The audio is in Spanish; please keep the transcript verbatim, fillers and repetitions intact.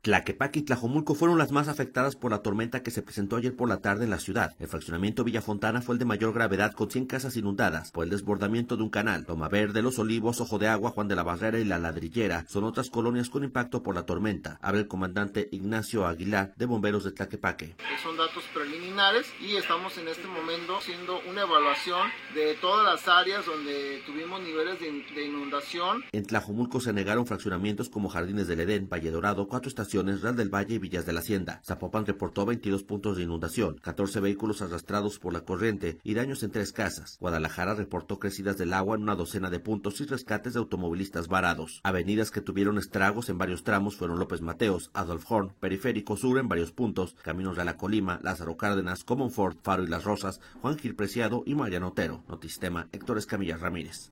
Tlaquepaque y Tlajomulco fueron las más afectadas por la tormenta que se presentó ayer por la tarde en la ciudad. El fraccionamiento Villa Fontana fue el de mayor gravedad, con cien casas inundadas por el desbordamiento de un canal. Loma Verde, Los Olivos, Ojo de Agua, Juan de la Barrera y La Ladrillera son otras colonias con impacto por la tormenta. Habla el comandante Ignacio Aguilar, de Bomberos de Tlaquepaque. Son datos preliminares y estamos en este momento haciendo una evaluación de todas las áreas donde tuvimos niveles de, de inundación. En Tlajomulco se negaron fraccionamientos como Jardines del Edén, Valle Dorado, Cuatro Estaciones, Real del Valle y Villas de la Hacienda. Zapopan reportó veintidós puntos de inundación, catorce vehículos arrastrados por la corriente y daños en tres casas. Guadalajara reportó crecidas del agua en una docena de puntos y rescates de automovilistas varados. Avenidas que tuvieron estragos en varios tramos fueron López Mateos, Adolf Horn, Periférico Sur en varios puntos, Caminos de la Colima, Lázaro Cárdenas, Comonfort, Faro y Las Rosas, Juan Gil Preciado y Mariano Otero. Notisistema, Héctor Escamilla Ramírez.